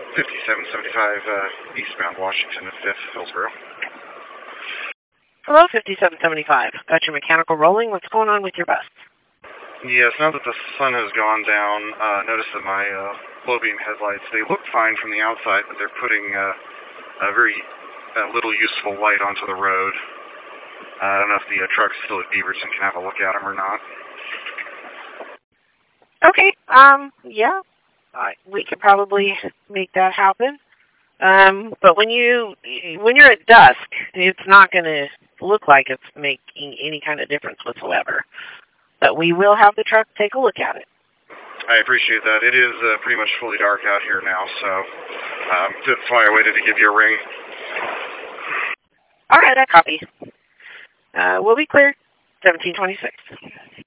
5775 eastbound Washington at 5th, Hillsboro. Hello, 5775. Got your mechanical rolling. What's going on with your bus? Yes, now that the sun has gone down, notice that my low beam headlights, they look fine from the outside, but they're putting a very little useful light onto the road. I don't know if the truck's still at Beaverton can have a look at them or not. Okay, yeah, we could probably make that happen. But when you're at dusk, it's not going to look like it's making any kind of difference whatsoever. But we will have the truck take a look at it. I appreciate that. It is pretty much fully dark out here now, so that's why I waited to give you a ring. All right, I copy. We'll be clear. 1726.